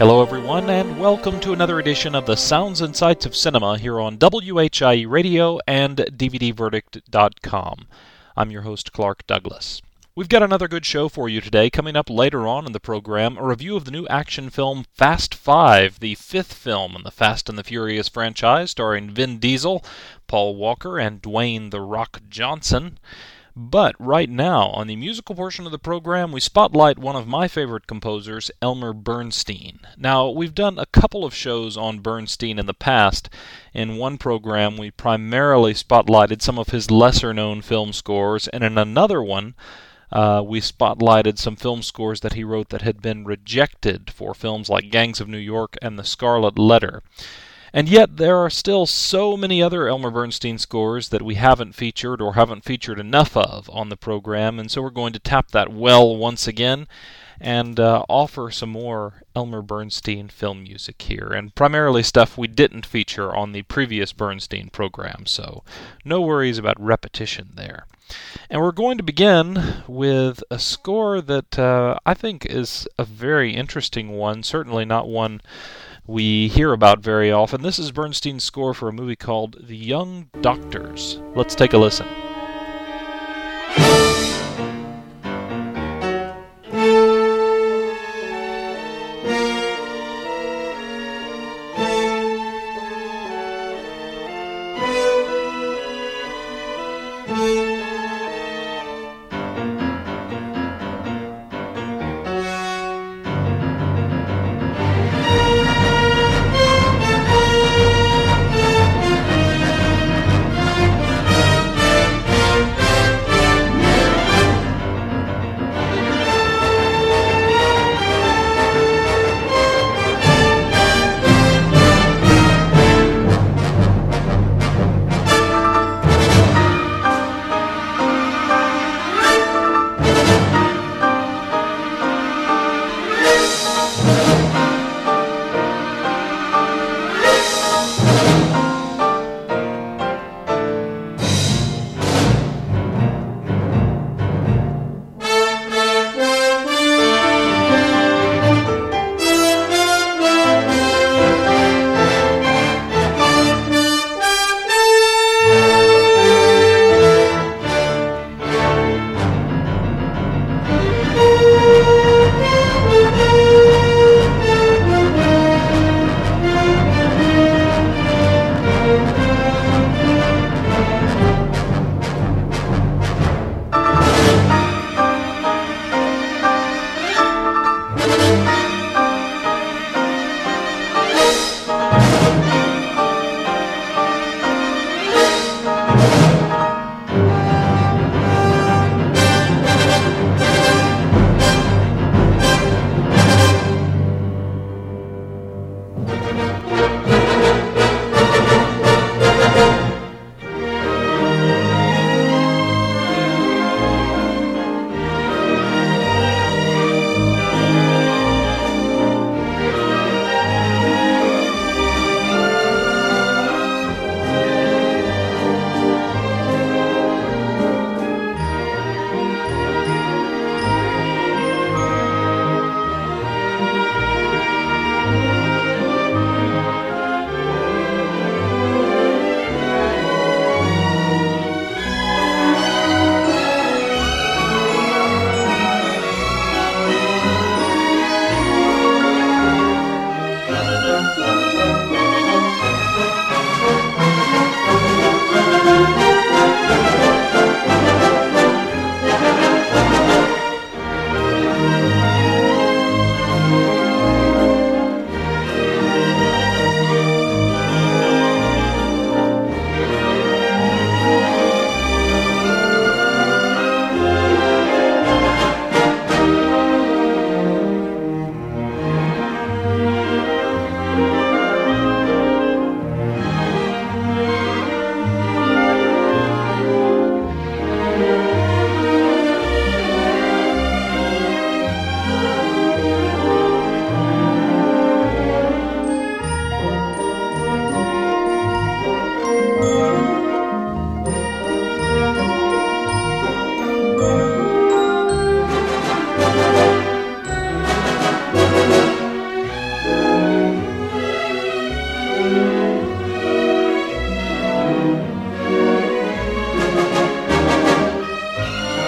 Hello everyone, and welcome to another edition of the Sounds and Sights of Cinema here on WHIE Radio and DVDverdict.com. I'm your host, Clark Douglas. We've got another good show for you today. Coming up later on in the program, a review of the new action film Fast Five, the fifth film in the Fast and the Furious franchise, starring Vin Diesel, Paul Walker, and Dwayne "The Rock" Johnson. But right now, on the musical portion of the program, we spotlight one of my favorite composers, Elmer Bernstein. Now, we've done a couple of shows on Bernstein in the past. In one program, we primarily spotlighted some of his lesser-known film scores, and in another one, we spotlighted some film scores that he wrote that had been rejected for films like Gangs of New York and The Scarlet Letter. And yet, there are still so many other Elmer Bernstein scores that we haven't featured or haven't featured enough of on the program, and so we're going to tap that well once again and offer some more Elmer Bernstein film music here, and primarily stuff we didn't feature on the previous Bernstein program, so no worries about repetition there. And we're going to begin with a score that I think is a very interesting one, certainly not one we hear about very often. This is Bernstein's score for a movie called The Young Doctors. Let's take a listen.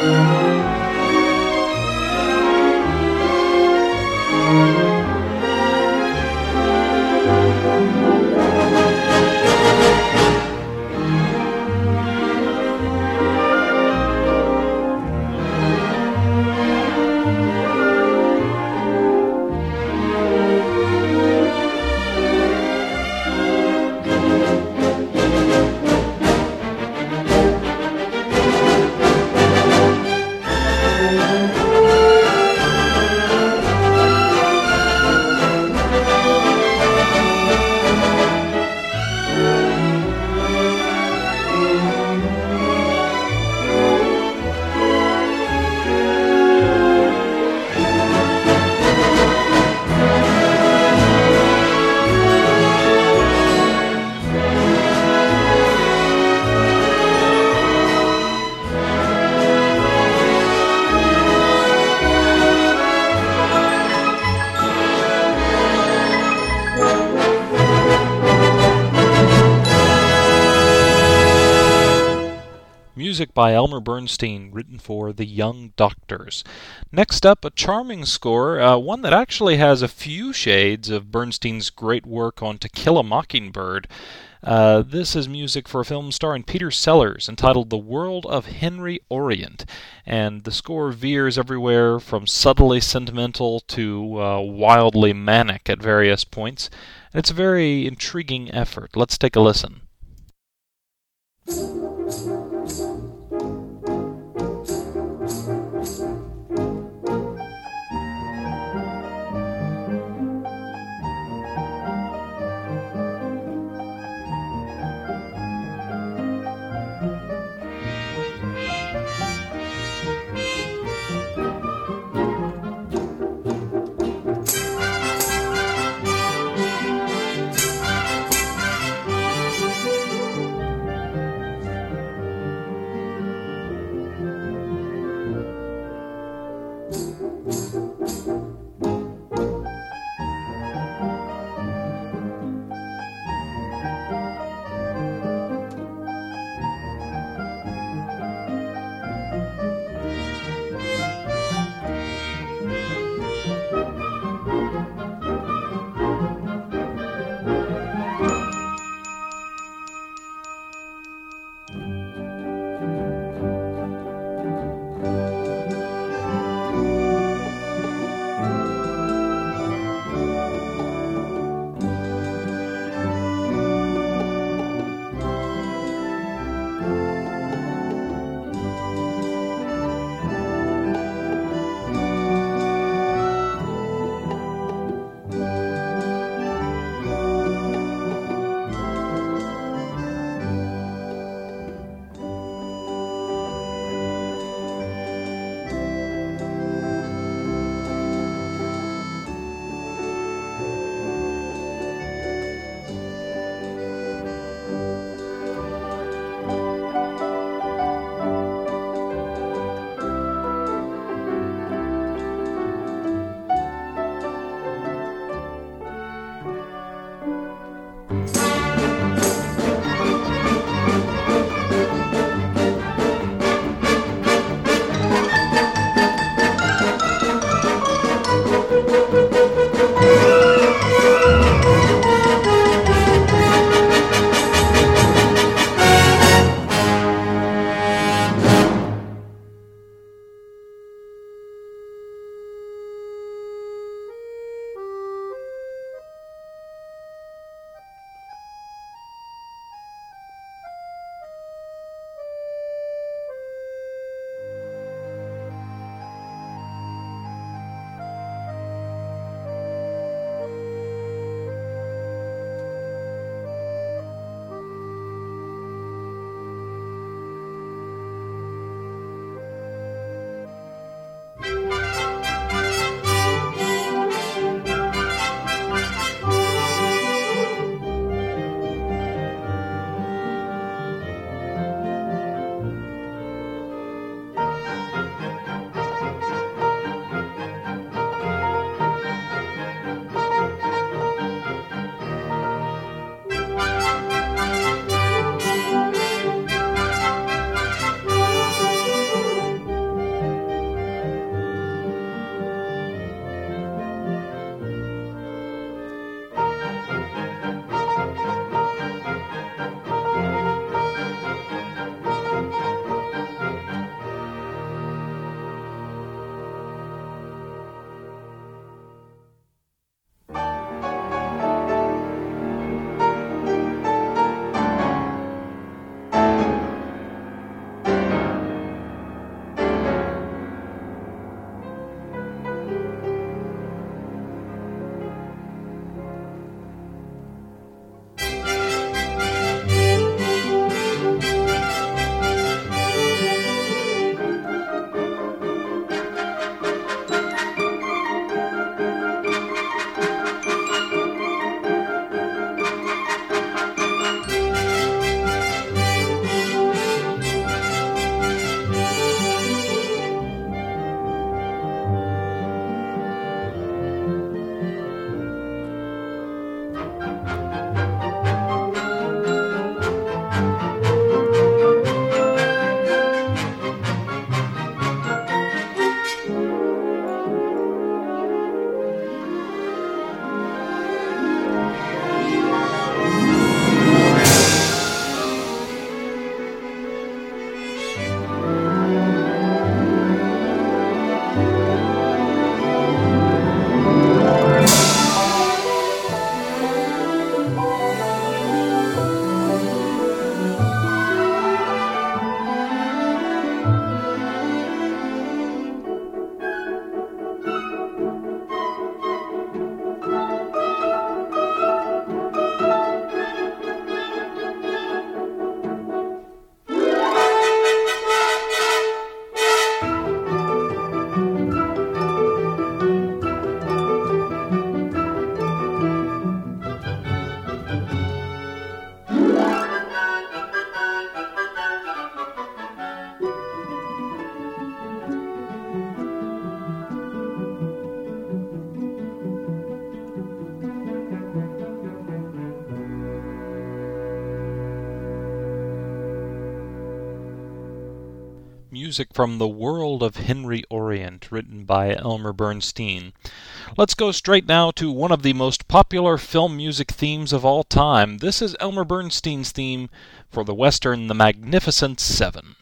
Music by Elmer Bernstein, written for The Young Doctors. Next up, a charming score, one that actually has a few shades of Bernstein's great work on To Kill a Mockingbird. This is music for a film starring Peter Sellers entitled The World of Henry Orient, and the score veers everywhere from subtly sentimental to wildly manic at various points. It's a very intriguing effort. Let's take a listen. music from The World of Henry Orient, written by Elmer Bernstein. Let's go straight now to one of the most popular film music themes of all time. This is Elmer Bernstein's theme for the Western The Magnificent Seven.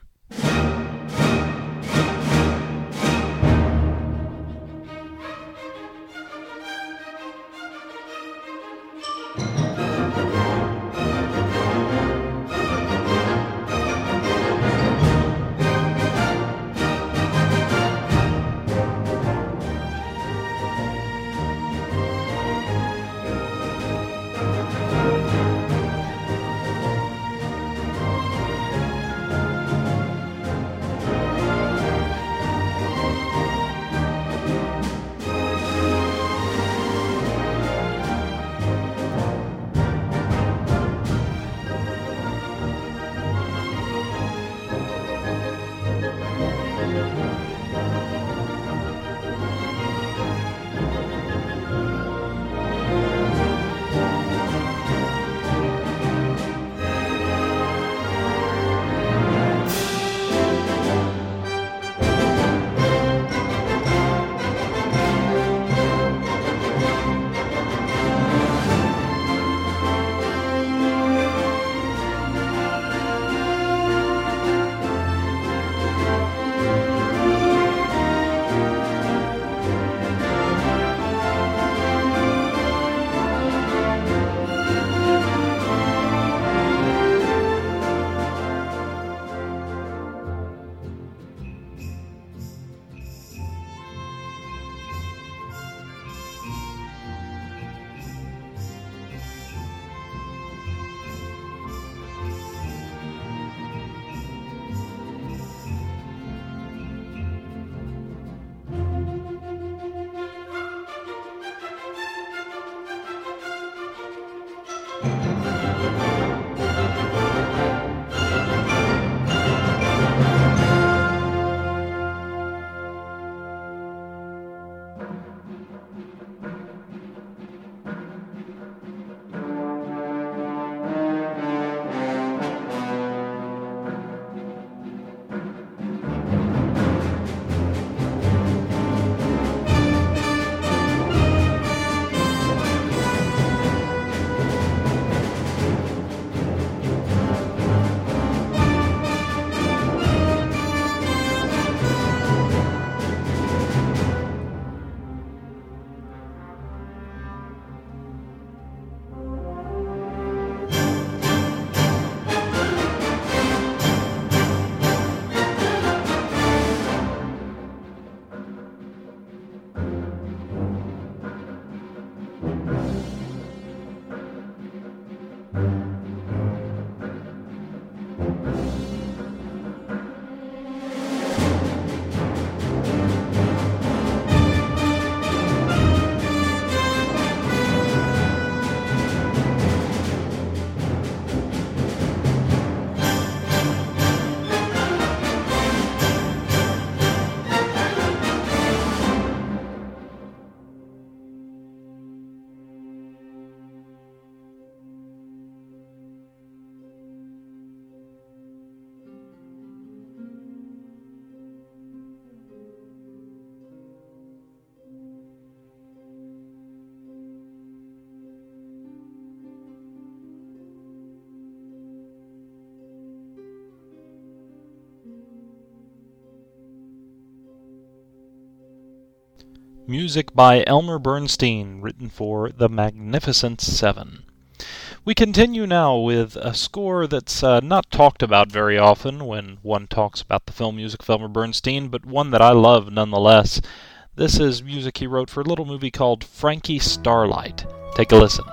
Music by Elmer Bernstein, written for The Magnificent Seven. We continue now with a score that's not talked about very often when one talks about the film music of Elmer Bernstein, but one that I love nonetheless. This is music he wrote for a little movie called Frankie Starlight. Take a listen.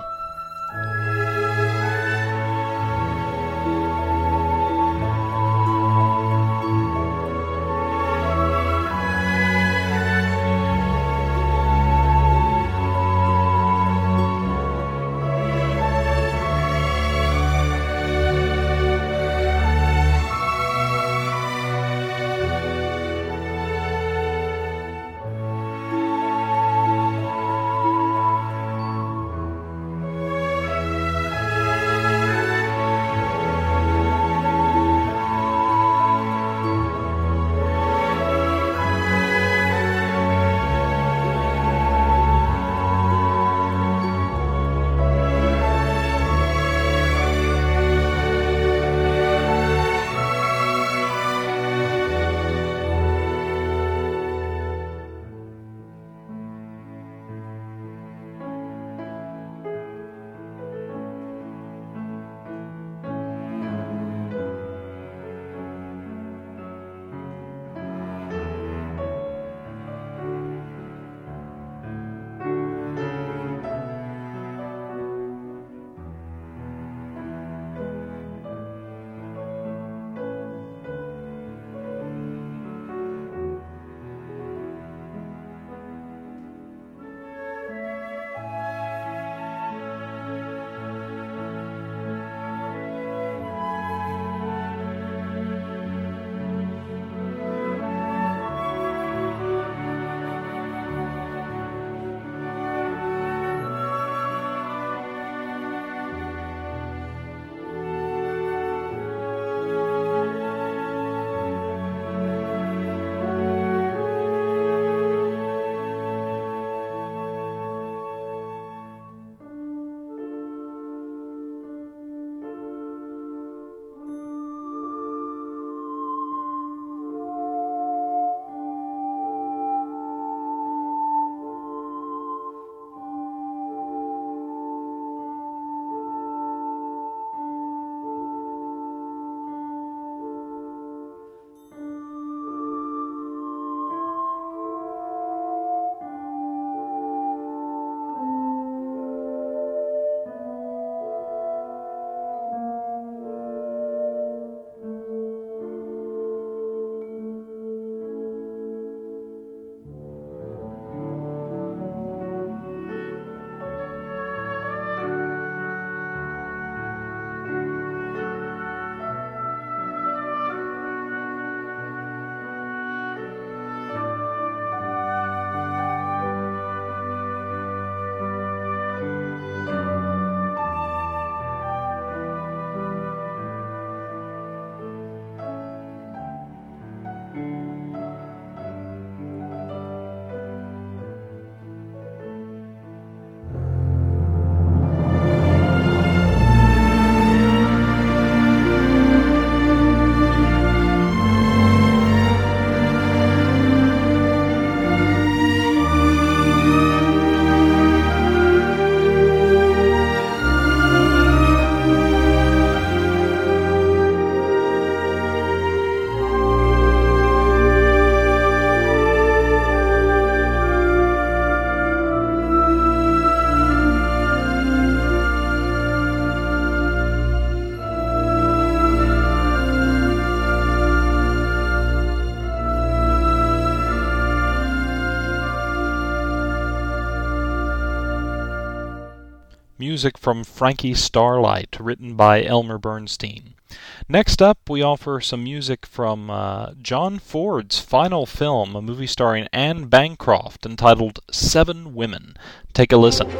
music from Frankie Starlight, written by Elmer Bernstein. Next up, we offer some music from John Ford's final film, a movie starring Anne Bancroft, entitled 7 Women. Take a listen.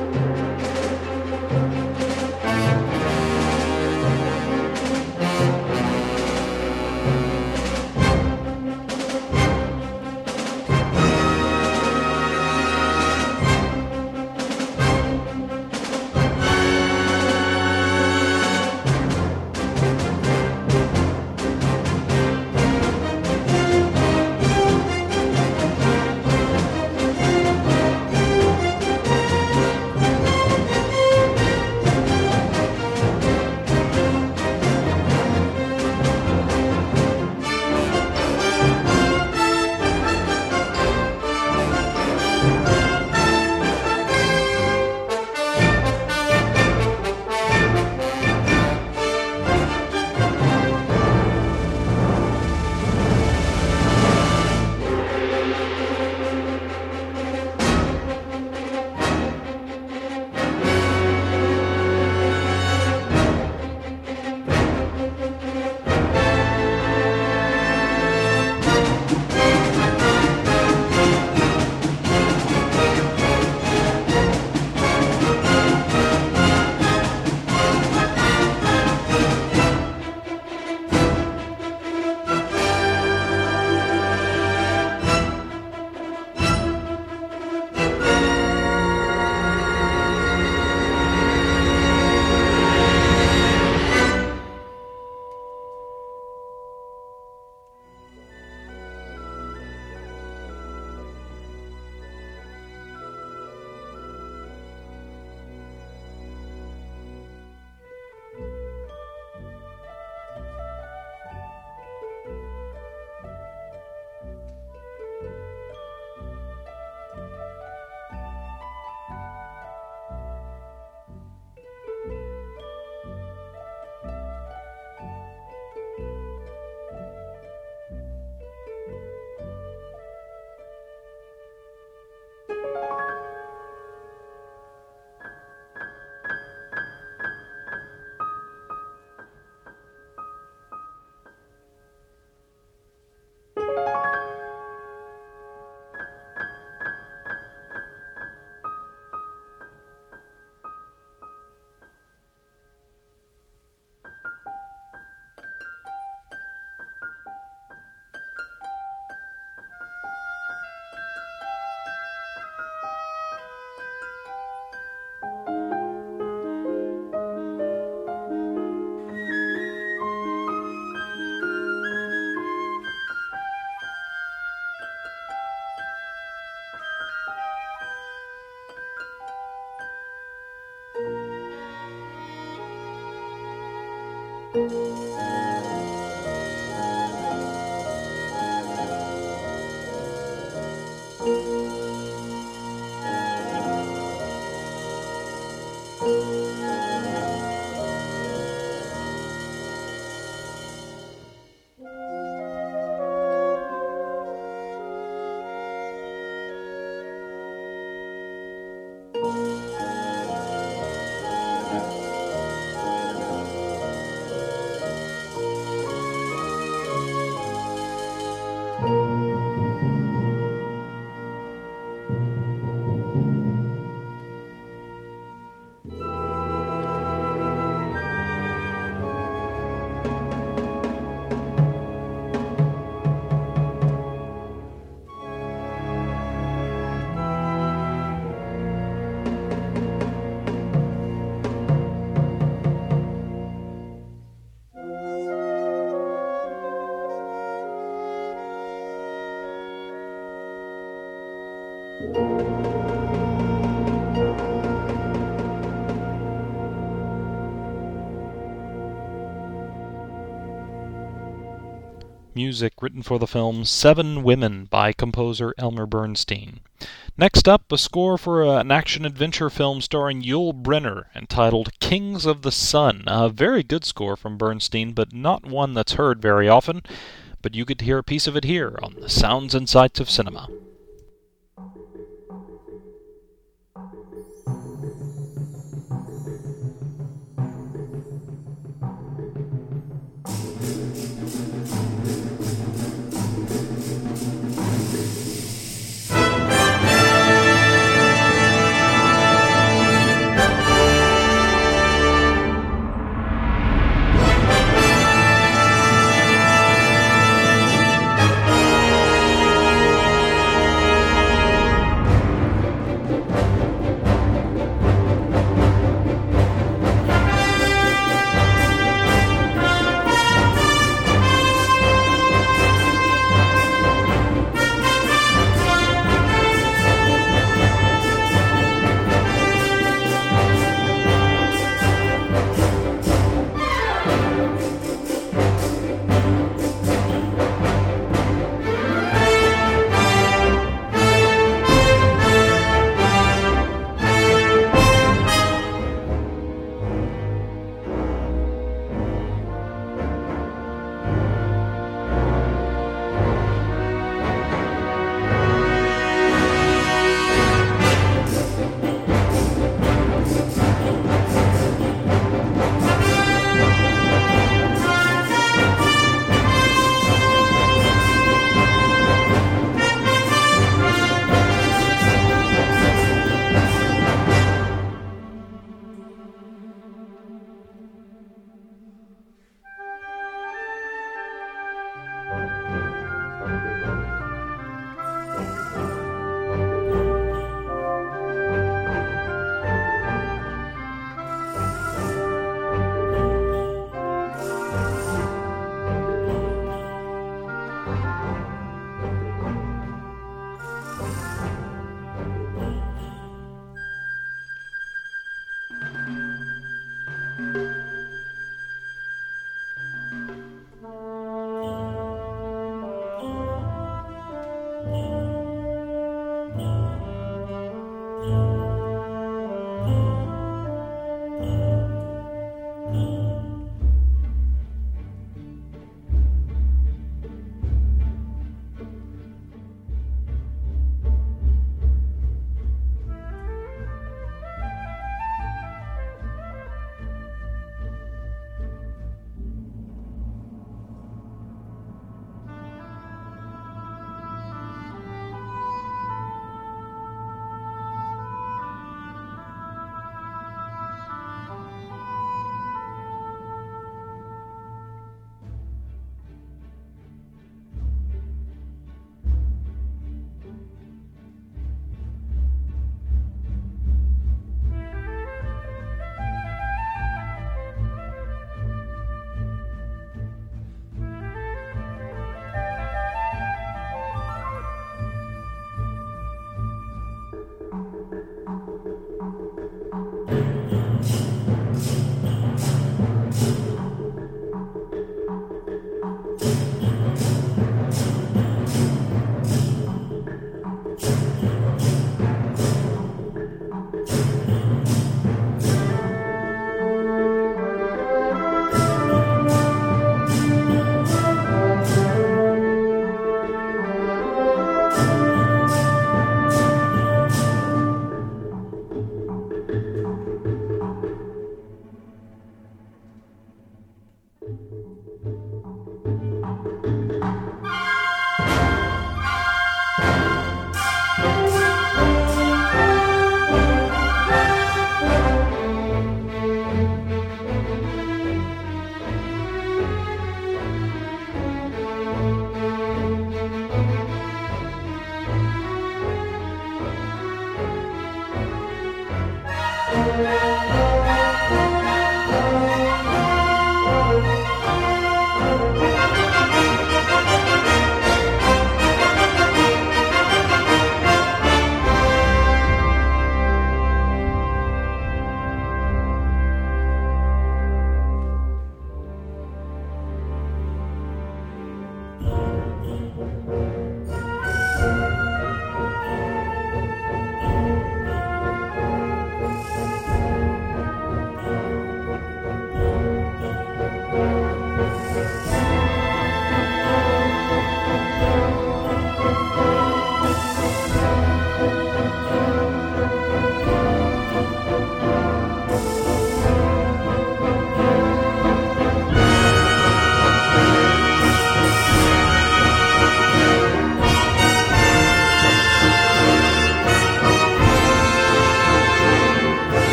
Music written for the film 7 Women by composer Elmer Bernstein. Next up, a score for an action-adventure film starring Yul Brynner entitled Kings of the Sun. A very good score from Bernstein, but not one that's heard very often. But you get to hear a piece of it here on the Sounds and Sights of Cinema.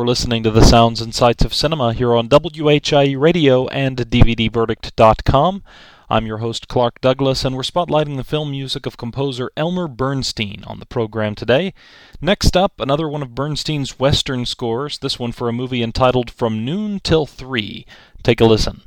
You're listening to the Sounds and Sights of Cinema here on WHIE Radio and DVDverdict.com. I'm your host, Clark Douglas, and we're spotlighting the film music of composer Elmer Bernstein on the program today. Next up, another one of Bernstein's Western scores, this one for a movie entitled From Noon Till 3. Take a listen.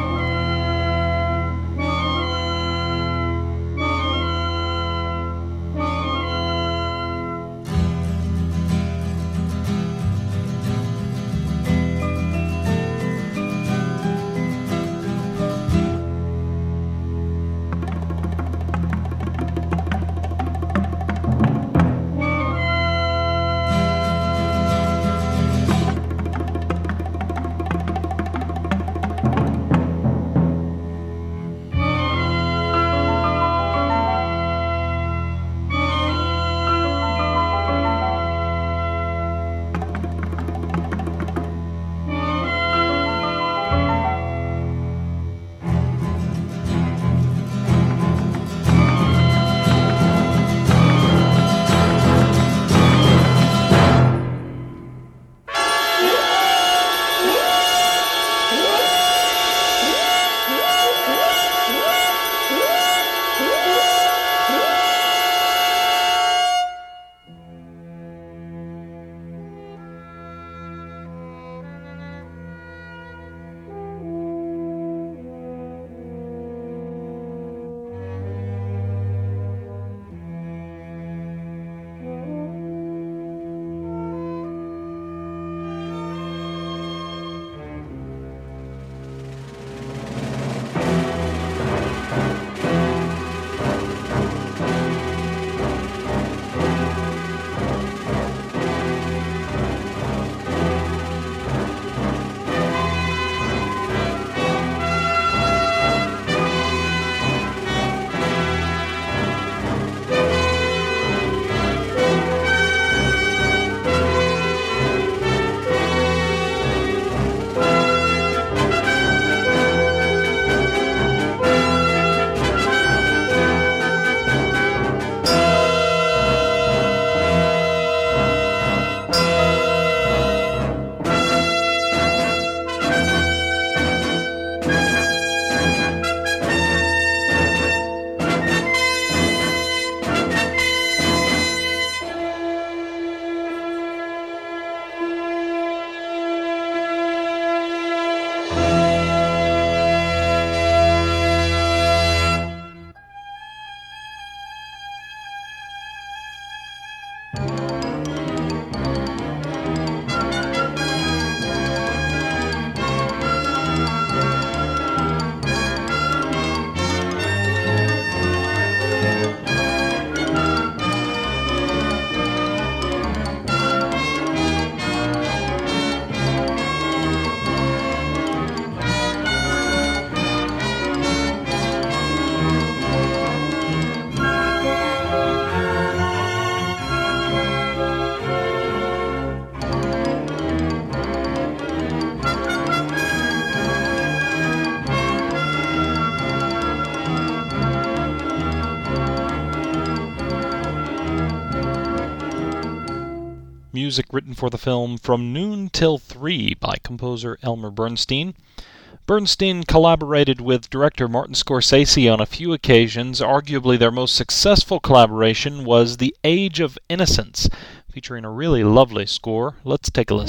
Music written for the film From Noon Till 3 by composer Elmer Bernstein. Bernstein collaborated with director Martin Scorsese on a few occasions. Arguably their most successful collaboration was The Age of Innocence, featuring a really lovely score. Let's take a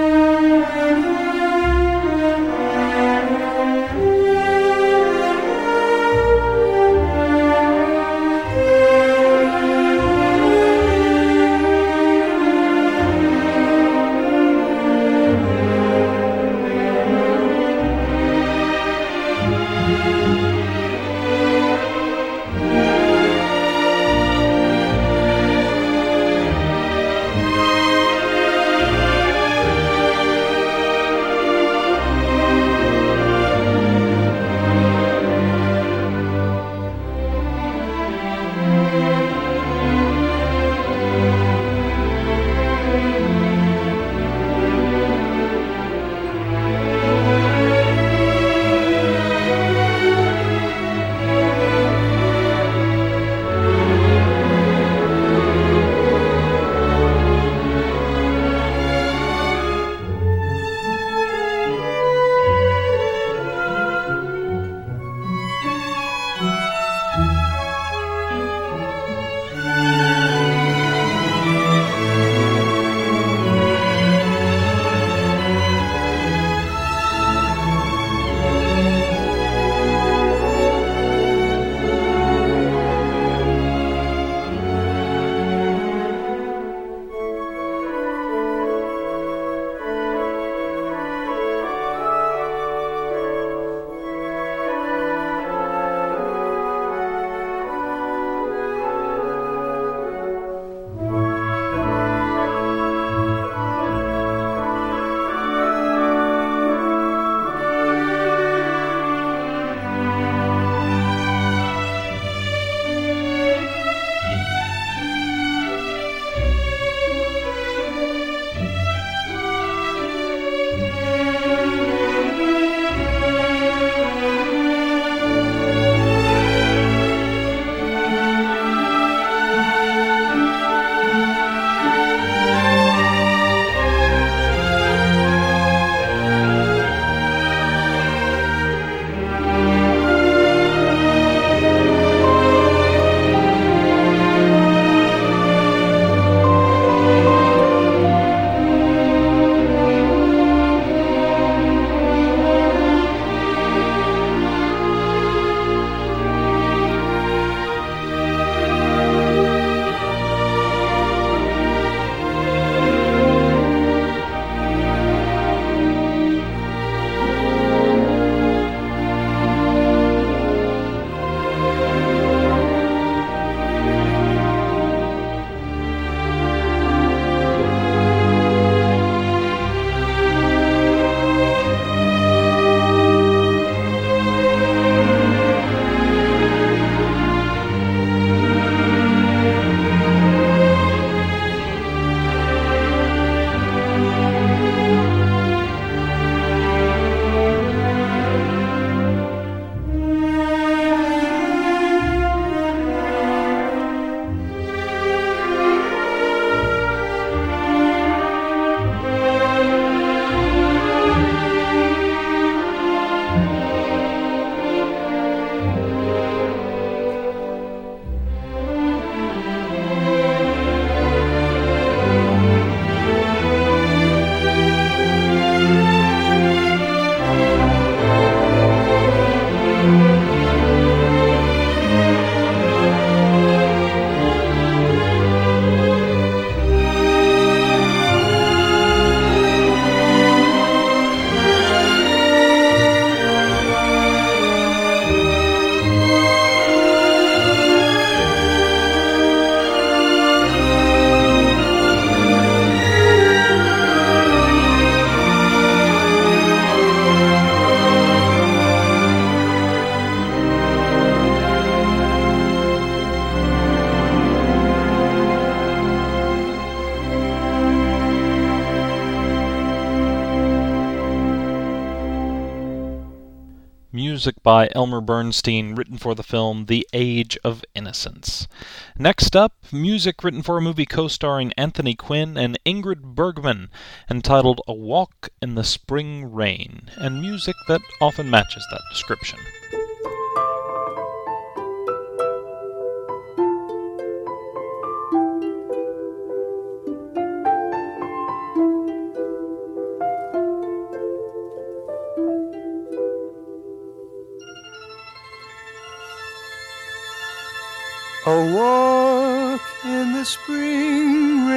listen. music by Elmer Bernstein, written for the film The Age of Innocence. Next up, music written for a movie co-starring Anthony Quinn and Ingrid Bergman, entitled A Walk in the Spring Rain, and music that often matches that description. A walk in the spring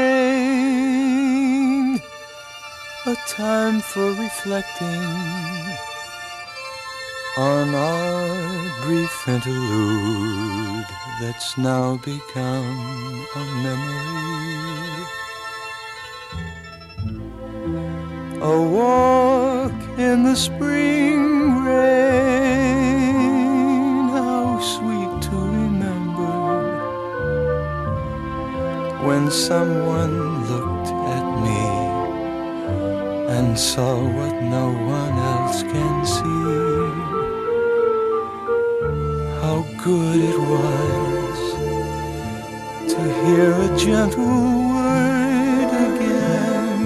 rain, a time for reflecting on our brief interlude that's now become a memory. A walk in the spring rain, how sweet to remember when someone looked at me and saw what no one else can see. How good it was to hear a gentle word again.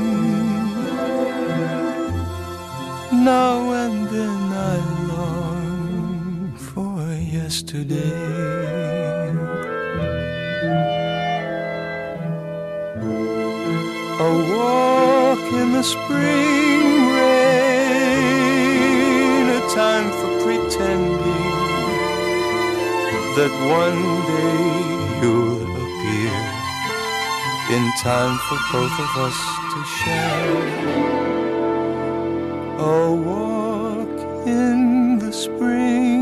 Now and then I long for yesterday. A walk in the spring rain, a time for pretending that one day you'll appear in time for both of us to share. A walk in the spring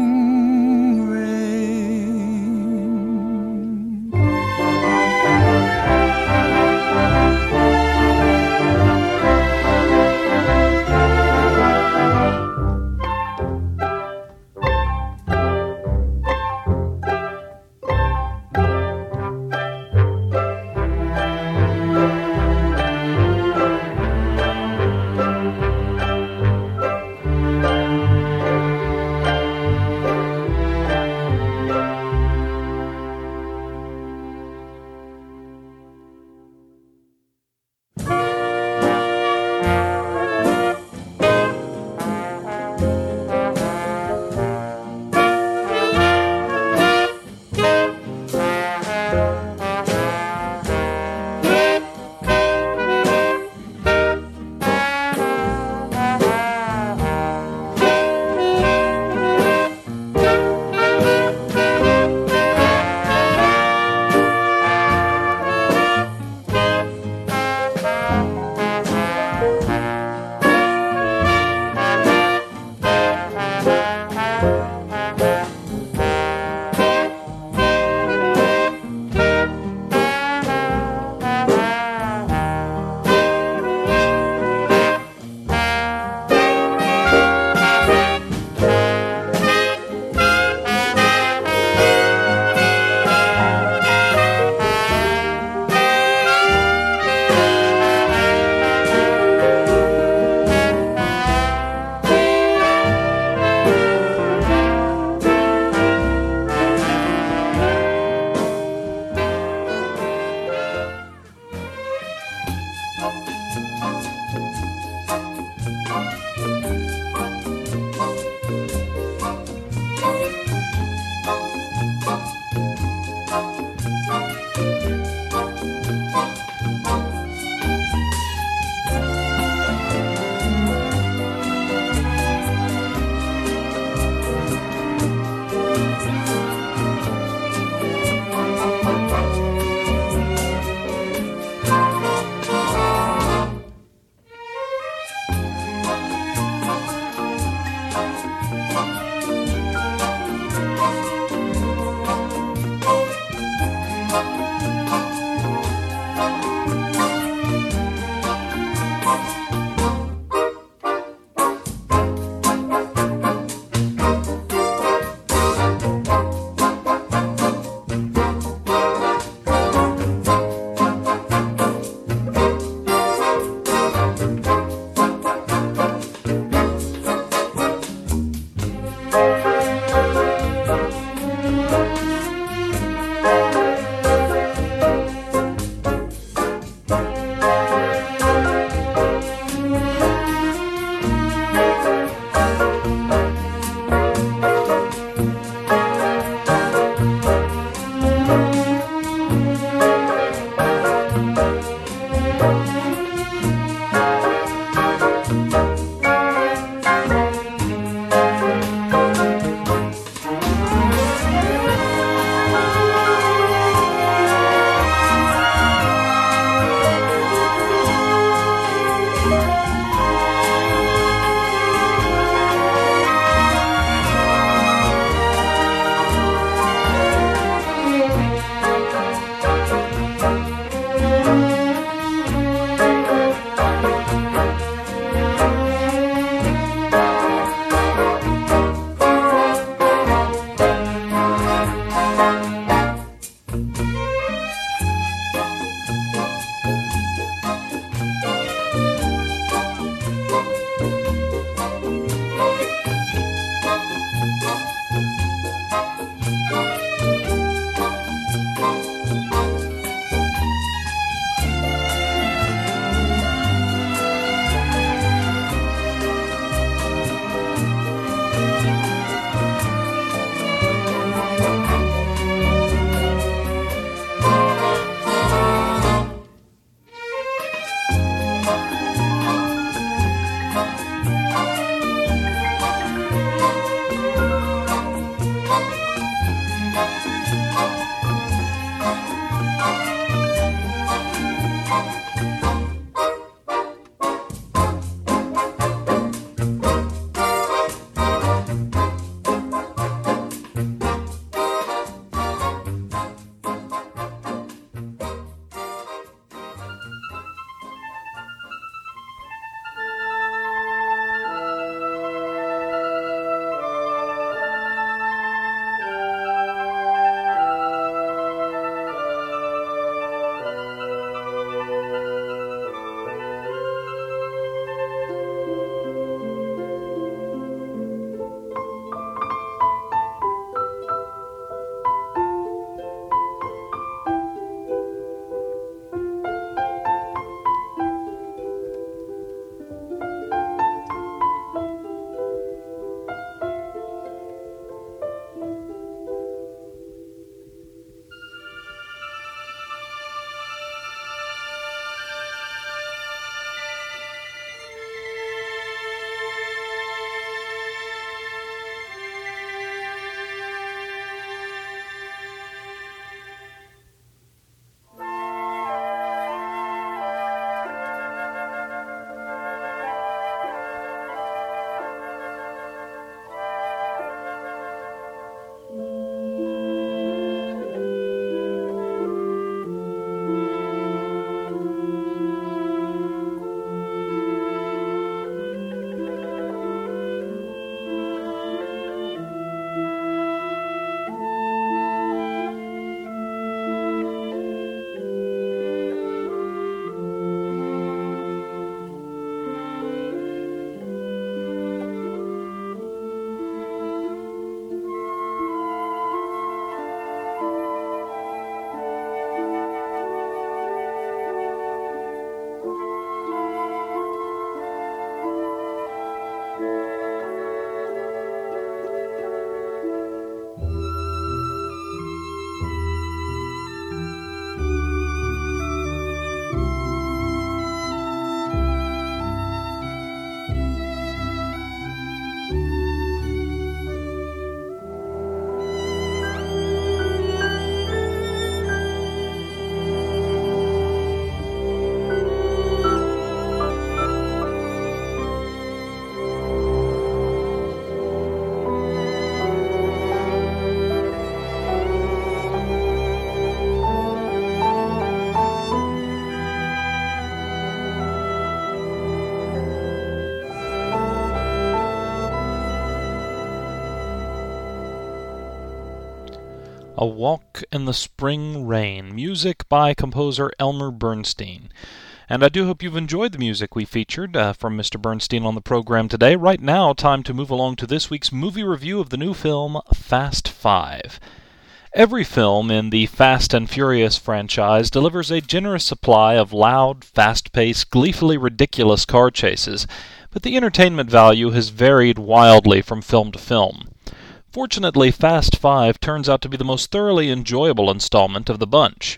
A Walk in the Spring Rain, music by composer Elmer Bernstein. And I do hope you've enjoyed the music we featured from Mr. Bernstein on the program today. Right now, time to move along to this week's movie review of the new film, Fast Five. Every film in the Fast and Furious franchise delivers a generous supply of loud, fast-paced, gleefully ridiculous car chases, but the entertainment value has varied wildly from film to film. Fortunately, Fast Five turns out to be the most thoroughly enjoyable installment of the bunch.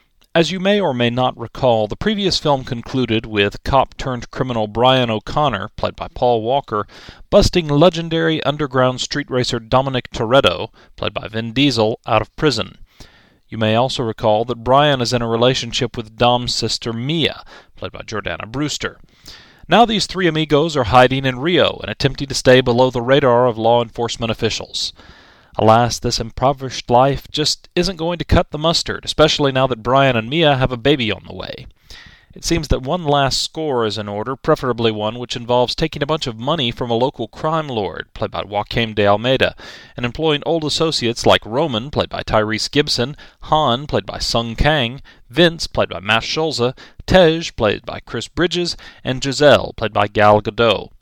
As you may or may not recall, the previous film concluded with cop-turned-criminal Brian O'Connor, played by Paul Walker, busting legendary underground street racer Dominic Toretto, played by Vin Diesel, out of prison. You may also recall that Brian is in a relationship with Dom's sister Mia, played by Jordana Brewster. Now these three amigos are hiding in Rio and attempting to stay below the radar of law enforcement officials. Alas, this impoverished life just isn't going to cut the mustard, especially now that Brian and Mia have a baby on the way. It seems that one last score is in order, preferably one which involves taking a bunch of money from a local crime lord, played by Joaquim de Almeida, and employing old associates like Roman, played by Tyrese Gibson, Han, played by Sung Kang, Vince, played by Matt Schulze, Tej, played by Chris Bridges, and Giselle, played by Gal Gadot.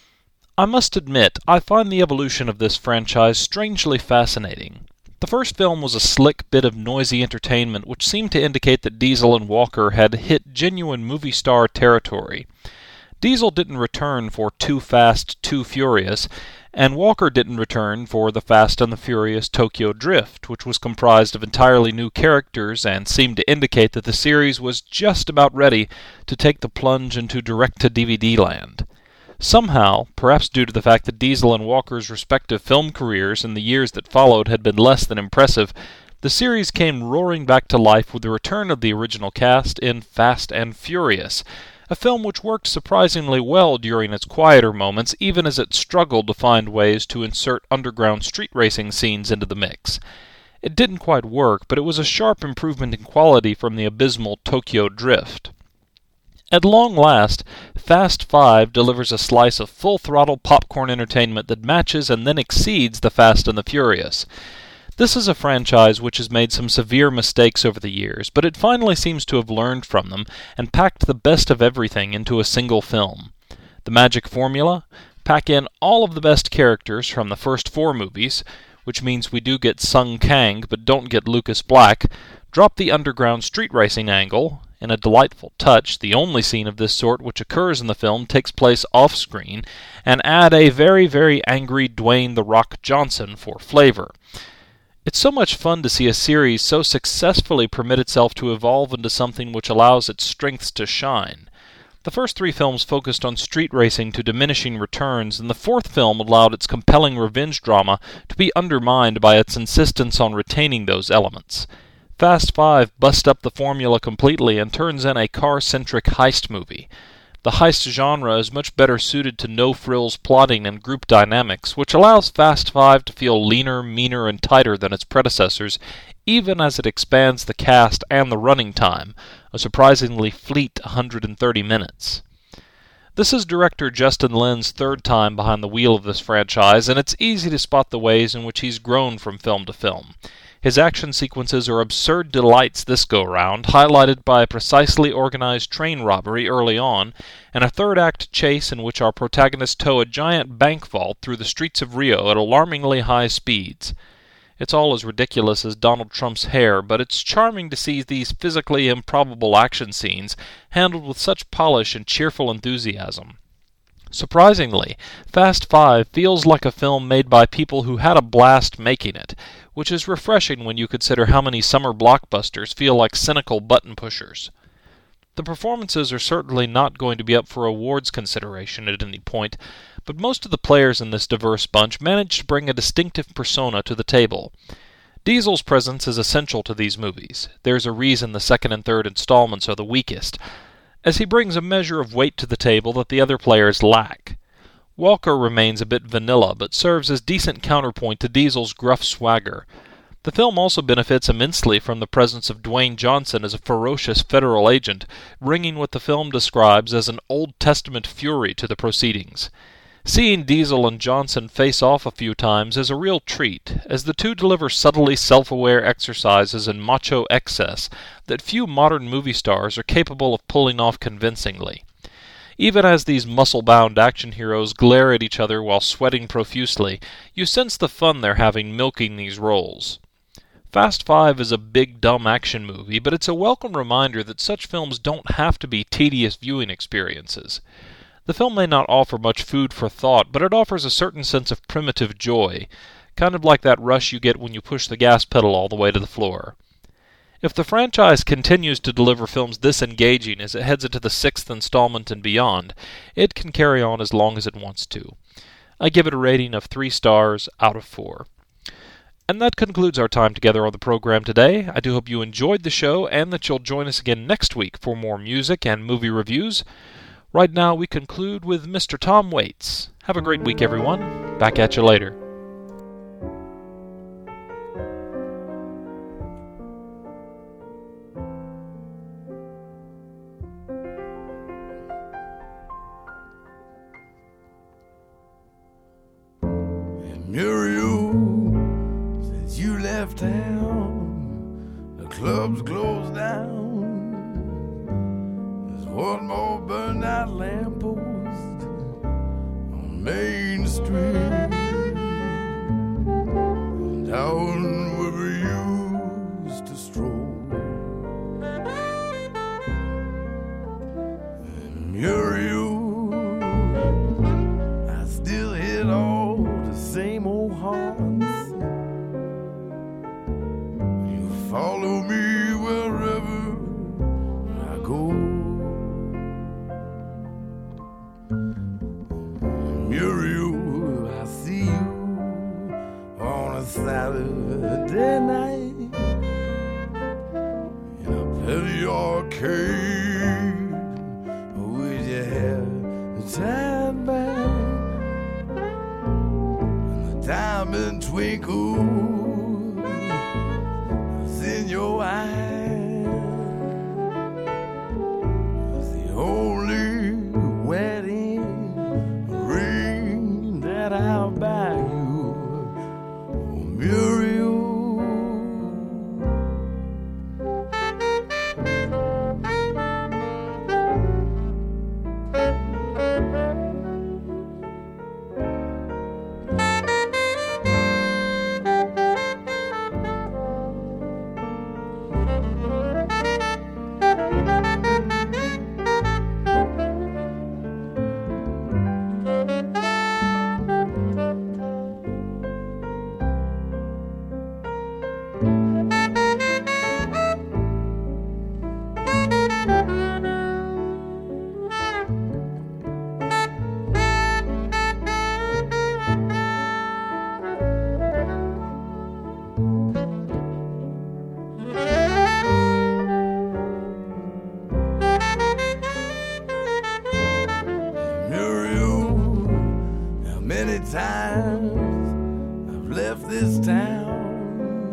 I must admit, I find the evolution of this franchise strangely fascinating. The first film was a slick bit of noisy entertainment which seemed to indicate that Diesel and Walker had hit genuine movie star territory. Diesel didn't return for Too Fast, Too Furious, and Walker didn't return for The Fast and the Furious Tokyo Drift, which was comprised of entirely new characters and seemed to indicate that the series was just about ready to take the plunge into direct-to-DVD land. Somehow, perhaps due to the fact that Diesel and Walker's respective film careers in the years that followed had been less than impressive, the series came roaring back to life with the return of the original cast in Fast and Furious, a film which worked surprisingly well during its quieter moments, even as it struggled to find ways to insert underground street racing scenes into the mix. It didn't quite work, but it was a sharp improvement in quality from the abysmal Tokyo Drift. At long last, Fast Five delivers a slice of full-throttle popcorn entertainment that matches and then exceeds The Fast and the Furious. This is a franchise which has made some severe mistakes over the years, but it finally seems to have learned from them and packed the best of everything into a single film. The magic formula? Pack in all of the best characters from the first 4 movies, which means we do get Sung Kang but don't get Lucas Black, drop the underground street racing angle. In a delightful touch, the only scene of this sort which occurs in the film takes place off-screen, and add a very, very angry Dwayne "The Rock" Johnson for flavor. It's so much fun to see a series so successfully permit itself to evolve into something which allows its strengths to shine. The first 3 films focused on street racing to diminishing returns, and the 4th film allowed its compelling revenge drama to be undermined by its insistence on retaining those elements. Fast Five busts up the formula completely and turns in a car-centric heist movie. The heist genre is much better suited to no-frills plotting and group dynamics, which allows Fast Five to feel leaner, meaner, and tighter than its predecessors, even as it expands the cast and the running time, a surprisingly fleet 130 minutes. This is director Justin Lin's 3rd time behind the wheel of this franchise, and it's easy to spot the ways in which he's grown from film to film. His action sequences are absurd delights this go-round, highlighted by a precisely organized train robbery early on, and a third-act chase in which our protagonists tow a giant bank vault through the streets of Rio at alarmingly high speeds. It's all as ridiculous as Donald Trump's hair, but it's charming to see these physically improbable action scenes handled with such polish and cheerful enthusiasm. Surprisingly, Fast Five feels like a film made by people who had a blast making it, which is refreshing when you consider how many summer blockbusters feel like cynical button pushers. The performances are certainly not going to be up for awards consideration at any point, but most of the players in this diverse bunch manage to bring a distinctive persona to the table. Diesel's presence is essential to these movies. There's a reason the 2nd and 3rd installments are the weakest, as he brings a measure of weight to the table that the other players lack. Walker remains a bit vanilla, but serves as decent counterpoint to Diesel's gruff swagger. The film also benefits immensely from the presence of Dwayne Johnson as a ferocious federal agent, bringing what the film describes as an Old Testament fury to the proceedings. Seeing Diesel and Johnson face off a few times is a real treat, as the two deliver subtly self-aware exercises in macho excess that few modern movie stars are capable of pulling off convincingly. Even as these muscle-bound action heroes glare at each other while sweating profusely, you sense the fun they're having milking these roles. Fast Five is a big, dumb action movie, but it's a welcome reminder that such films don't have to be tedious viewing experiences. The film may not offer much food for thought, but it offers a certain sense of primitive joy, kind of like that rush you get when you push the gas pedal all the way to the floor. If the franchise continues to deliver films this engaging as it heads into the 6th installment and beyond, it can carry on as long as it wants to. I give it a rating of 3 stars out of 4. And that concludes our time together on the program today. I do hope you enjoyed the show and that you'll join us again next week for more music and movie reviews. Right now, we conclude with Mr. Tom Waits. Have a great week, everyone. Back at you later. Muriel, since you left town, the club's closed down. There's one more burned out lamppost on Main Street, down where we used to stroll. And Muriel, I still hit all the same old haunts. You follow me wherever I go. Muriel, I see you on a Saturday night in a petty arcade with your hair tied back. Diamond twinkle is in your eyes. It's the only wedding ring that I'll buy you, oh, Muriel. Times I've left this town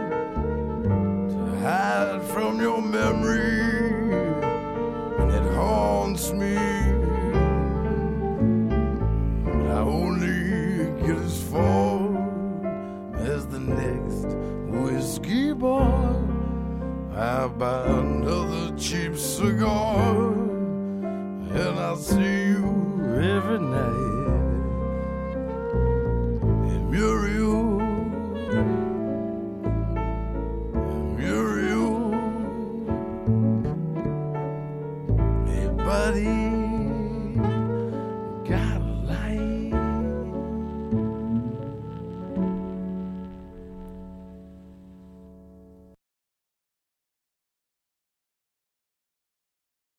to hide from your memory, and it haunts me. But I only get as far as the next whiskey bar. I buy another cheap cigar.